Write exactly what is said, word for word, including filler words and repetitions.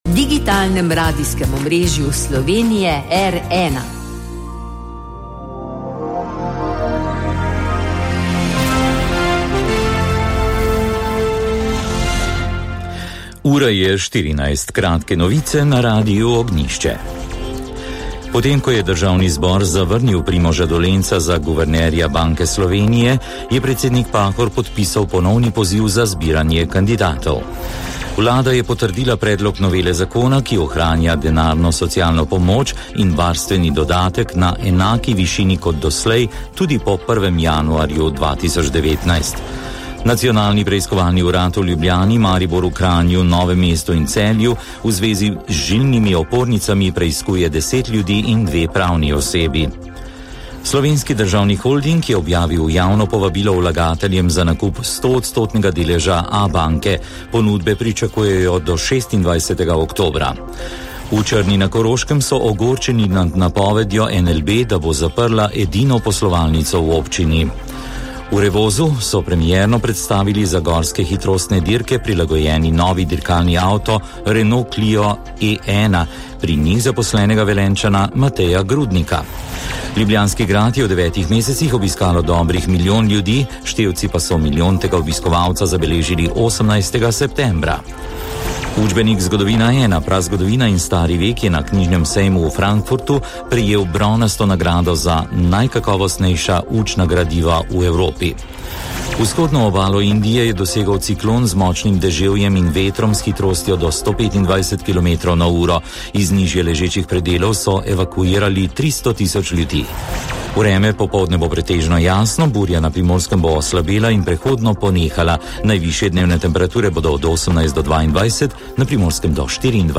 digitalnem radijskem omrežju Slovenije R ena. Ura je štirinajst, kratke novice na Radiu Ognjišče. Potem, ko je državni zbor zavrnil Primoža Dolenca za guvernerja Banke Slovenije, je predsednik Pahor podpisal ponovni poziv za zbiranje kandidatov. Vlada je potrdila predlog novele zakona, ki ohranja denarno socialno pomoč in varstveni dodatek na enaki višini kot doslej, tudi po prvem januarju dva tisoč devetnajst. Nacionalni preiskovalni urad v Ljubljani, Mariboru, Kranju, Novem mestu in Celju v zvezi z žilnimi opornicami preiskuje deset ljudi in dve pravni osebi. Slovenski državni holding je objavil javno povabilo vlagateljem za nakup stoodstotnega deleža Abanke. Ponudbe pričakujejo do šestindvajsetega oktobra. V Črni na Koroškem so ogorčeni nad napovedjo N L B, da bo zaprla edino poslovalnico v občini. V Revozu so premierno predstavili za gorske hitrostne dirke prilagojeni novi dirkalni avto Renault Clio E ena, pri njih zaposlenega Velenjčana Mateja Grudnika. Ljubljanski grad je v devetih mesecih obiskalo dobrih milijon ljudi, števci pa so milijontega obiskovalca zabeležili osemnajstega septembra. Učbenik Zgodovina ena, prazgodovina in stari vek je na knjižnem sejmu v Frankfurtu prejel bronasto nagrado za najkakovostnejša učna gradiva v Evropi. Vzhodno obalo Indije je dosegal ciklon z močnim deževjem in vetrom s hitrostjo do sto petindvajset kilometrov na uro. Iz nižje ležečih predelov so evakuirali tristo tisoč ljudi. Vreme popoldne bo pretežno jasno, burja na Primorskem bo oslabela in prehodno ponehala. Najvišje dnevne temperature bodo od osemnajst do dvaindvajset, na Primorskem do štiriindvajset.